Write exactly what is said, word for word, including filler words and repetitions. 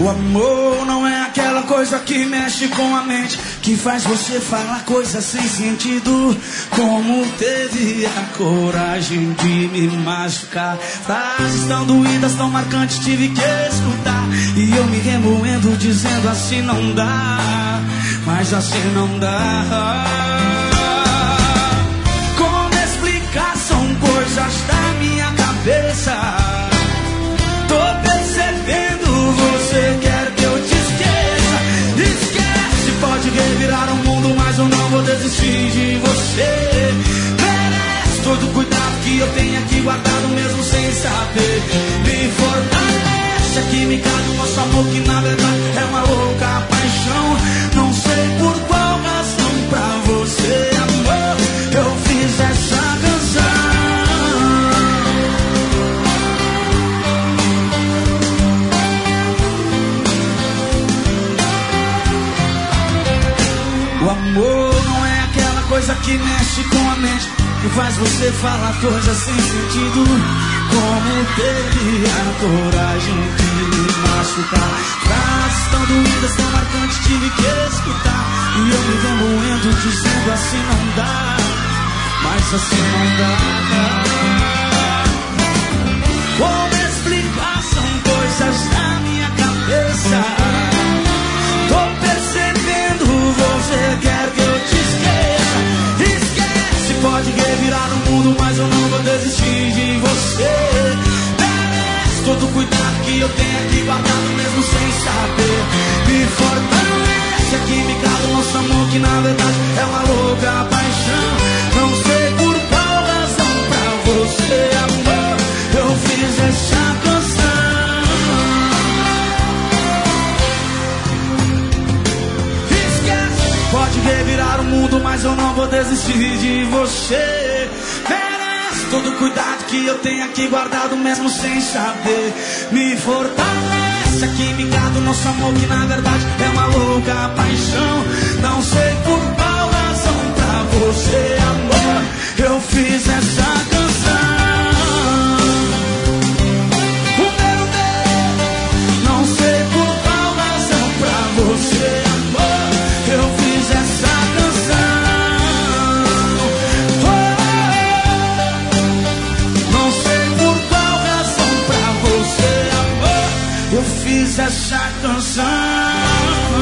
O amor não é aquela coisa que mexe com a mente, que faz você falar coisas sem sentido. Como teve a coragem de me machucar? Frases tão doídas, tão marcantes, tive que escutar. E eu me remoendo dizendo assim não dá, mas assim não dá. Como explicar? São coisas da minha cabeça. Tô percebendo, você quer que eu te esqueça. Esquece, pode revirar o mundo, mas eu não vou desistir de você. Merece todo o cuidado que eu tenho aqui guardado, mesmo sem saber. Me fortalece a química do nosso amor, que na verdade é uma louca paixão. Não sei por qual razão pra você, amor, eu fiz essa canção. O amor não é aquela coisa que mexe com a mente, que faz você falar coisas sem sentido. Como teve a coragem de me machucar? Frases tão doídas, tão marcantes, tive que escutar. E eu me remoendo dizendo assim não dá, mas assim não dá. Como explicar? São coisas da minha cabeça. Tô percebendo, você quer que eu te esqueça. Esquece, pode revirar o mundo, mas eu não vou desistir de você. Merece todo o cuidado que eu tenho aqui guardado, mesmo sem saber. Me fortalece a química do nosso amor, que na verdade é uma louca paixão. Não sei por qual razão pra você, amor, eu fiz essa canção. Pode revirar o mundo, mas eu não vou desistir de você. Merece todo o cuidado que eu tenho aqui guardado, mesmo sem saber. Me fortalece a química do nosso amor, que na verdade é uma louca paixão. Não sei por qual razão pra você, amor, eu fiz essa canção. O meu Deus, não sei por qual razão pra você, amor, eu fiz essa canção. Oh, não sei por qual razão pra você, amor, eu fiz essa canção.